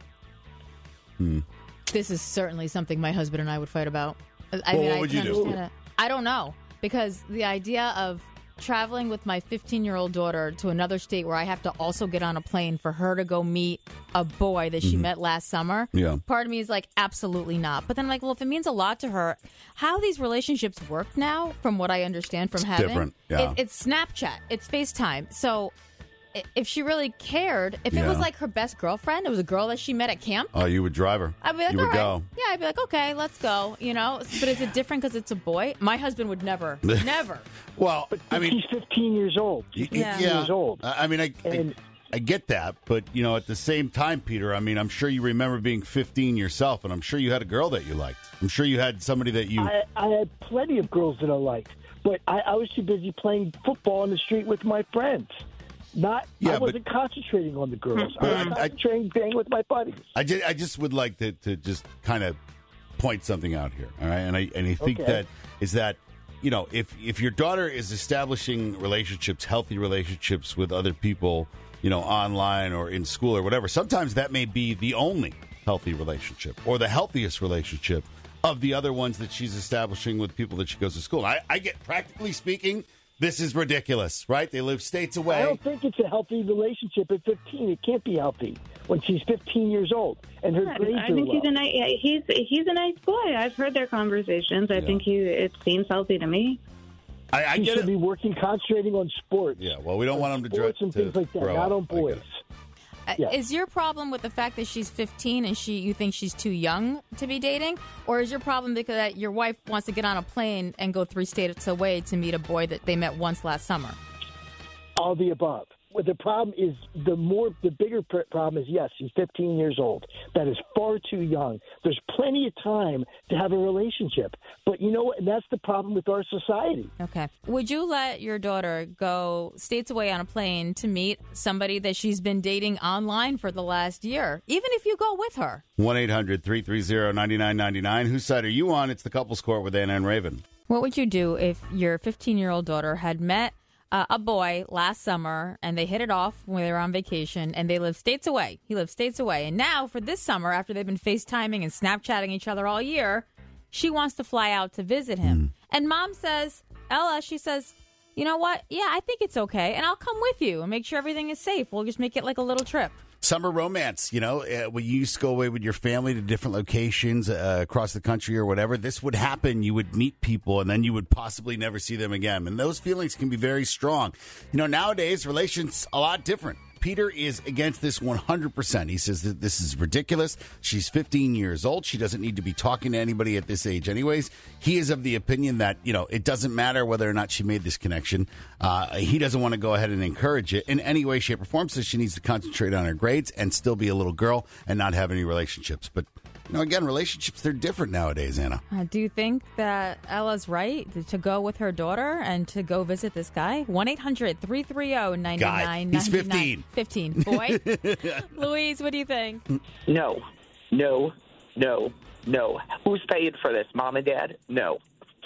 Hmm. This is certainly something my husband and I would fight about. I Well, mean, what I would can you do? understand it. I don't know because the idea of traveling with my fifteen-year-old daughter to another state where I have to also get on a plane for her to go meet a boy that she Mhm. met last summer. Yeah. Part of me is like, absolutely not. But then I'm like, well, if it means a lot to her, how these relationships work now, from what I understand from having, different, yeah. it, it's Snapchat, it's FaceTime. So i- if she really cared, if it was Yeah. like her best girlfriend, it was a girl that she met at camp, Oh, you would drive her. I'd be like, you all would right. go. Yeah, I'd be like, okay, let's go. You know, but is it different because it's a boy? My husband would never, never. Well, I mean, she's fifteen years old. She's Y- fifteen Yeah. years old. I I mean, I, I I get that, but you know, at the same time, Peter, I mean, I'm sure you remember being fifteen yourself, and I'm sure you had a girl that you liked. I'm sure you had somebody that you. I, I had plenty of girls that I liked, but I, I was too busy playing football on the street with my friends. Not, Yeah, I but- wasn't concentrating on the girls. I was I- I- concentrating playing with my buddies. I just, I just would like to, to just kind of point something out here, all right? And I and I think Okay. that is that, you know, if if your daughter is establishing relationships, healthy relationships with other people, you know, online or in school or whatever, sometimes that may be the only healthy relationship or the healthiest relationship of the other ones that she's establishing with people that she goes to school. I, I get, practically speaking, this is ridiculous, right? They live states away. I don't think it's a healthy relationship at fifteen. It can't be healthy when she's fifteen years old and her Yeah, grades I are think low. he's a nice. Yeah, he's he's a nice boy. I've heard their conversations. I think he it seems healthy to me. I, I she get should it. be working, concentrating on sports. Yeah, well, we don't want him to, dr- sports and to things like that, grow not up, on boys. Uh, Yeah. Is your problem with the fact that she's fifteen and she you think she's too young to be dating? Or is your problem because that your wife wants to get on a plane and go three states away to meet a boy that they met once last summer? All the above. Well, the problem is the more the bigger pr- problem is yes, she's fifteen years old. That is far too young. There's plenty of time to have a relationship, but you know what? And that's the problem with our society. Okay. Would you let your daughter go states away on a plane to meet somebody that she's been dating online for the last year, even if you go with her? one eight hundred three three zero nine nine nine nine. Whose side are you on? It's the Couples Court with Anna and Raven. What would you do if your fifteen-year-old daughter had met uh, a boy last summer and they hit it off when they were on vacation and they live states away? He lives states away. And now for this summer, after they've been FaceTiming and Snapchatting each other all year, she wants to fly out to visit him. Mm. And mom says, Ella, she says, you know what? Yeah, I think it's okay. And I'll come with you and make sure everything is safe. We'll just make it like a little trip. Summer romance, you know, uh, when you used to go away with your family to different locations uh, across the country or whatever, this would happen. You would meet people and then you would possibly never see them again. And those feelings can be very strong. You know, nowadays, relations a lot different. Peter is against this one hundred percent. He says that this is ridiculous. She's fifteen years old. She doesn't need to be talking to anybody at this age anyways. He is of the opinion that, you know, it doesn't matter whether or not she made this connection. Uh, he doesn't want to go ahead and encourage it in any way, shape, or form, so she needs to concentrate on her grades and still be a little girl and not have any relationships. But, you know, again, relationships, they're different nowadays, Anna. Uh, do you think that Ella's right to go with her daughter and to go visit this guy? one eight hundred three three zero nine nine nine nine. He's fifteen. fifteen. Boy. Louise, what do you think? No, no, no, no. Who's paying for this? Mom and Dad? No.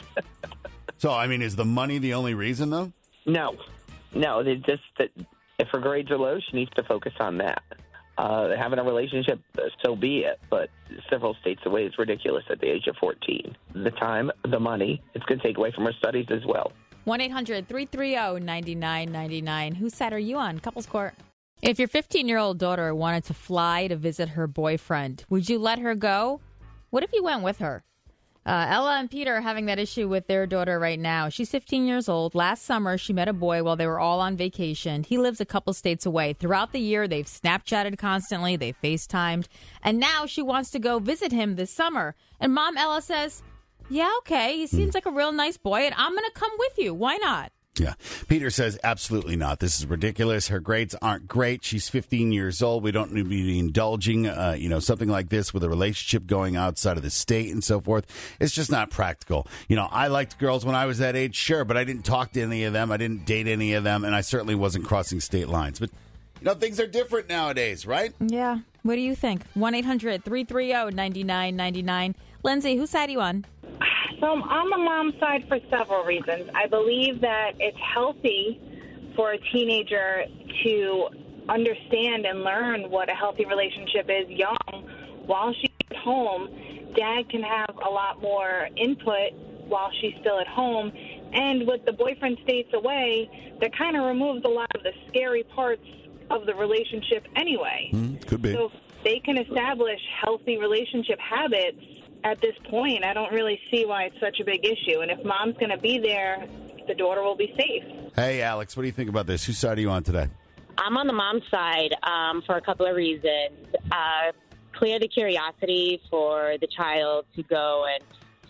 So, I mean, is the money the only reason, though? No. No, they just that if her grades are low, she needs to focus on that. Uh, having a relationship, so be it, but several states away is ridiculous at the age of fourteen. The time, the money, it's going to take away from her studies as well. one eight hundred three three zero nine nine nine nine. Whose side are you on? Couples Court. If your fifteen-year-old daughter wanted to fly to visit her boyfriend, would you let her go? What if you went with her? Uh, Ella and Peter are having that issue with their daughter right now. She's fifteen years old. Last summer, she met a boy while they were all on vacation. He lives a couple states away. Throughout the year, they've Snapchatted constantly. They've FaceTimed. And now she wants to go visit him this summer. And Mom Ella says, yeah, okay, he seems like a real nice boy, and I'm going to come with you. Why not? Yeah. Peter says, absolutely not. This is ridiculous. Her grades aren't great. She's fifteen years old. We don't need to be indulging, uh, you know, something like this with a relationship going outside of the state and so forth. It's just not practical. You know, I liked girls when I was that age, sure, but I didn't talk to any of them. I didn't date any of them, and I certainly wasn't crossing state lines. But, you know, things are different nowadays, right? Yeah. What do you think? one eight hundred three three zero nine nine nine nine. Lindsay, whose side are you on? So I'm on the mom's side for several reasons. I believe that it's healthy for a teenager to understand and learn what a healthy relationship is young. While she's at home, Dad can have a lot more input while she's still at home. And with the boyfriend states away, that kind of removes a lot of the scary parts of the relationship anyway. Mm, could be. So they can establish healthy relationship habits. At this point, I don't really see why it's such a big issue. And if Mom's going to be there, the daughter will be safe. Hey, Alex, what do you think about this? Whose side are you on today? I'm on the mom's side um, for a couple of reasons. Uh, clear the curiosity for the child to go and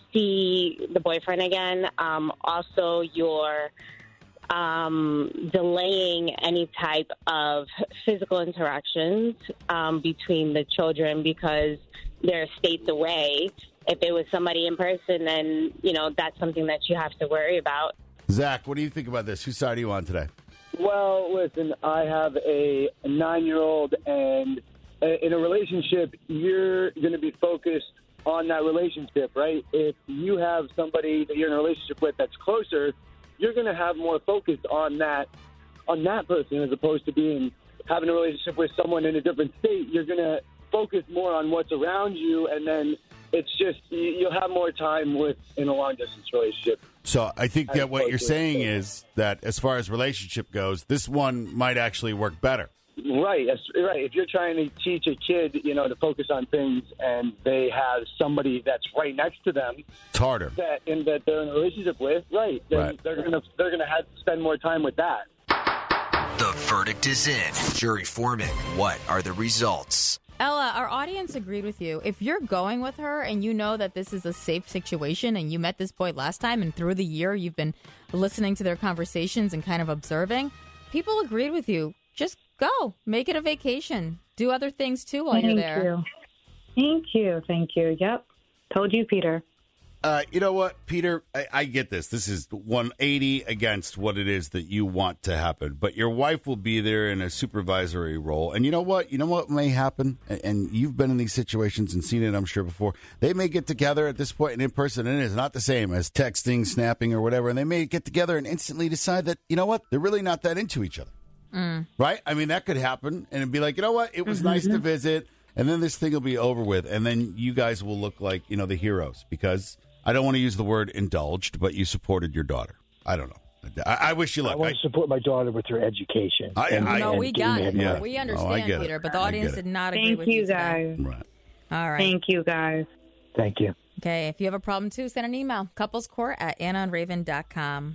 see the boyfriend again. Um, also, you're um, delaying any type of physical interactions um, between the children because they're states away. If it was somebody in person, then, you know, that's something that you have to worry about. Zach, what do you think about this? Whose side are you on today? Well, listen, I have a nine-year-old, and in a relationship, you're going to be focused on that relationship, right? If you have somebody that you're in a relationship with that's closer, you're going to have more focus on that on that person as opposed to being having a relationship with someone in a different state. You're going to focus more on what's around you, and then it's just you'll have more time with in a long-distance relationship. So I think that what you're saying is that as far as relationship goes, this one might actually work better. Right, that's right. If you're trying to teach a kid, you know, to focus on things, and they have somebody that's right next to them, it's harder. That and that they're in a relationship with, right? Then Right. they're gonna they're gonna have to spend more time with that. The verdict is in. Jury Foreman, what are the results? Ella, our audience agreed with you. If you're going with her and you know that this is a safe situation and you met this boy last time and through the year you've been listening to their conversations and kind of observing, people agreed with you. Just go. Make it a vacation. Do other things, too, while Thank you're there. you. Thank you. Thank you. Yep. Told you, Peter. Uh, you know what, Peter? I, I get this. This is one eighty against what it is that you want to happen. But your wife will be there in a supervisory role. And you know what? You know what may happen? And, and you've been in these situations and seen it, I'm sure, before. They may get together at this point and in person, and it is not the same as texting, snapping, or whatever. And they may get together and instantly decide that, you know what? They're really not that into each other. Mm. Right? I mean, that could happen. And it'd be like, you know what? It was Mm-hmm. nice to visit. And then this thing will be over with. And then you guys will look like, you know, the heroes. Because I don't want to use the word indulged, but you supported your daughter. I don't know. I, I wish you luck. I want to support my daughter with her education. I- and- I- No, and we getting got ahead it. in life. We Oh, I understand, get it. Peter, but the I audience get it. did not agree Thank with you, you today. guys. Right. All right. Thank you, guys. Thank you. Okay, if you have a problem, too, send an email. Couplescourt at anna and raven dot com.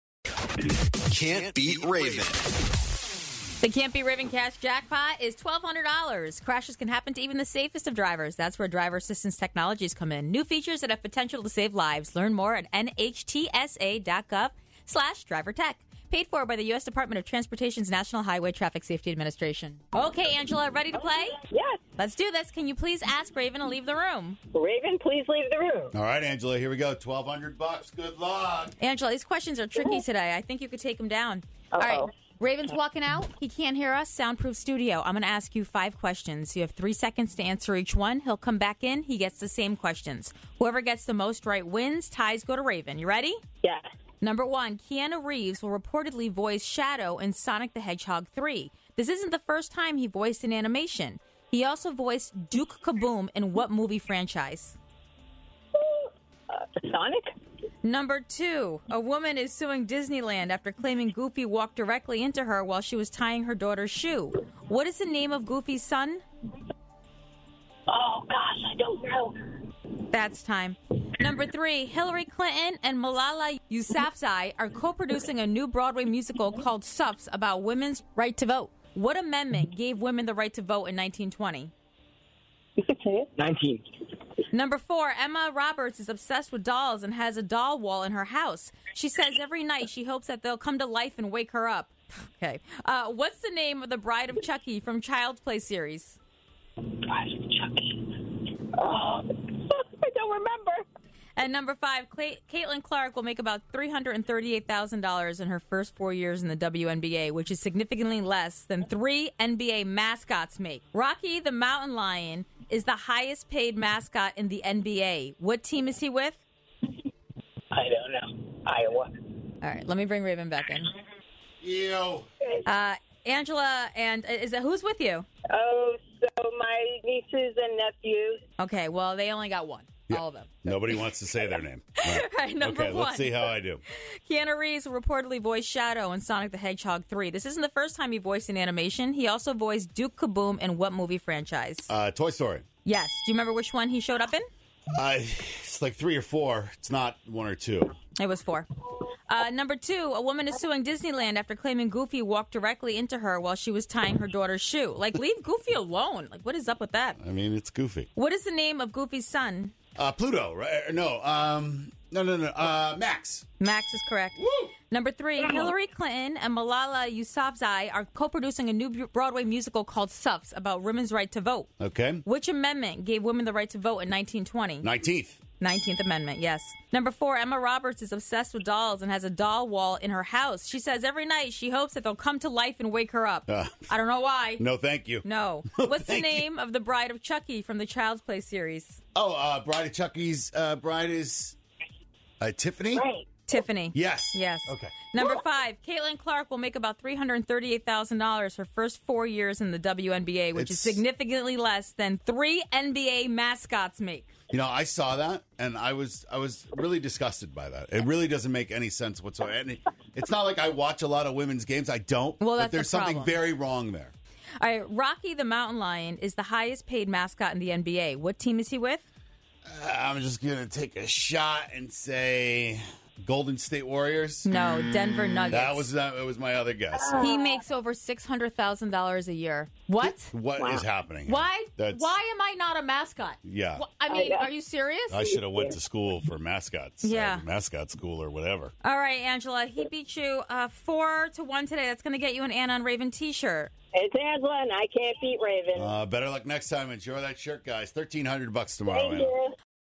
Can't beat Raven. The Can't Be Raven Cash Jackpot is twelve hundred dollars. Crashes can happen to even the safest of drivers. That's where driver assistance technologies come in. New features that have potential to save lives. Learn more at N H T S A dot gov slash driver tech. Paid for by the U S Department of Transportation's National Highway Traffic Safety Administration. Okay, Angela, ready to play? Yes. Let's do this. Can you please ask Raven to leave the room? Raven, please leave the room. All right, Angela, here we go. twelve hundred bucks. Good luck. Angela, these questions are tricky today. I think you could take them down. All right. Raven's walking out. He can't hear us. Soundproof studio. I'm going to ask you five questions. You have three seconds to answer each one. He'll come back in. He gets the same questions. Whoever gets the most right wins. Ties go to Raven. You ready? Yes. Number one, Keanu Reeves will reportedly voice Shadow in Sonic the Hedgehog three. This isn't the first time he voiced an animation. He also voiced Duke Kaboom in what movie franchise? Uh, Sonic? Number two, a woman is suing Disneyland after claiming Goofy walked directly into her while she was tying her daughter's shoe. What is the name of Goofy's son? Oh, gosh, I don't know. That's time. Number three, Hillary Clinton and Malala Yousafzai are co-producing a new Broadway musical called Suffs about women's right to vote. What amendment gave women the right to vote in nineteen twenty? You could say it. nineteen. Number four, Emma Roberts is obsessed with dolls and has a doll wall in her house. She says every night she hopes that they'll come to life and wake her up. Okay. Uh, what's the name of the Bride of Chucky from Child's Play series? Bride of Chucky. Oh, I don't remember. And number five, Cla- Caitlin Clark will make about three hundred thirty-eight thousand dollars in her first four years in the W N B A, which is significantly less than three N B A mascots make. Rocky the Mountain Lion is the highest paid mascot in the N B A. What team is he with? I don't know. Iowa. All right, let me bring Raven back in. Ew. Uh, Angela, and is that who's with you? Oh, so my nieces and nephews. Okay, well, they only got one. All of them. Nobody wants to say their name. Right. All right, number okay, one. let's see how I do. Keanu Reeves will reportedly voice Shadow in Sonic the Hedgehog three. This isn't the first time he voiced an animation. He also voiced Duke Kaboom in what movie franchise? Uh, Toy Story. Yes. Do you remember which one he showed up in? Uh, it's like three or four. It's not one or two. It was four. Uh, number two, a woman is suing Disneyland after claiming Goofy walked directly into her while she was tying her daughter's shoe. Like, leave Goofy alone. Like, what is up with that? I mean, it's goofy. What is the name of Goofy's son? Uh, Pluto, right? No, um, no, no, no. Uh, Max. Max is correct. Woo! Number three, Hillary Clinton and Malala Yousafzai are co-producing a new Broadway musical called Suffs about women's right to vote. Okay. Which amendment gave women the right to vote in nineteen twenty? nineteenth. nineteenth Amendment, yes. Number four, Emma Roberts is obsessed with dolls and has a doll wall in her house. She says every night she hopes that they'll come to life and wake her up. Uh, I don't know why. No, thank you. No. What's the Thank you. name of the Bride of Chucky from the Child's Play series? Oh, uh, Bride of Chucky's uh, bride is uh, Tiffany? Right. Tiffany. Yes. Yes. Okay. Number five, Caitlin Clark will make about three hundred thirty-eight thousand dollars her first four years in the W N B A, which is It's- significantly less than three N B A mascots make. You know, I saw that, and I was I was really disgusted by that. It really doesn't make any sense whatsoever. And it, it's not like I watch a lot of women's games. I don't. Well, but that's the there's something problem. very wrong there. All right, Rocky the Mountain Lion is the highest paid mascot in the N B A. What team is he with? Uh, I'm just going to take a shot and say Golden State Warriors? No, Denver Nuggets. That was that was my other guess. He makes over six hundred thousand dollars a year. What? What is happening? here? Why? That's, Why am I not a mascot? Yeah. Wh- I mean, are you serious? I should have went to school for mascots. Yeah. uh, mascot school or whatever. All right, Angela. He beat you uh, four to one today. That's going to get you an Anna and Raven T-shirt. It's Angela, and I can't beat Raven. Uh, better luck next time. Enjoy that shirt, guys. Thirteen hundred bucks tomorrow. Thank Anna. you.